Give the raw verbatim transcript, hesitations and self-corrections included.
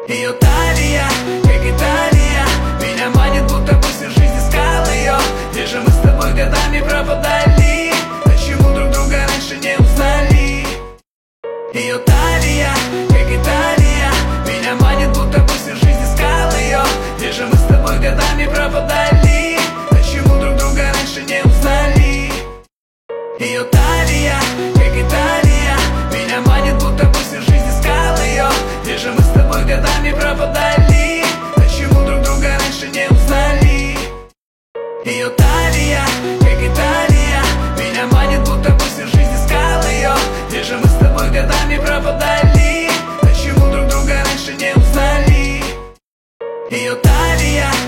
Ее талия, как Италия, меня манит, будто бы всю жизнь искал ее. Где же мы с тобой годами пропадали? Почему друг друга раньше не узнали? Ее талия, как Италия, меня манит, будто бы всю жизнь искал ее. Где же мы с тобой годами пропадали? Почему друг друга раньше не узнали? Ее талия, как Италия, меня манит, будто бы всю жизнь искал ее. Где же мы с тобой годами пропадали? Почему друг друга раньше не узнали? Ее талия, как Италия, меня манит, будто бы всю жизнь искал ее. Где же мы с тобой годами пропадали? Почему друг друга раньше не узнали? Ее талия,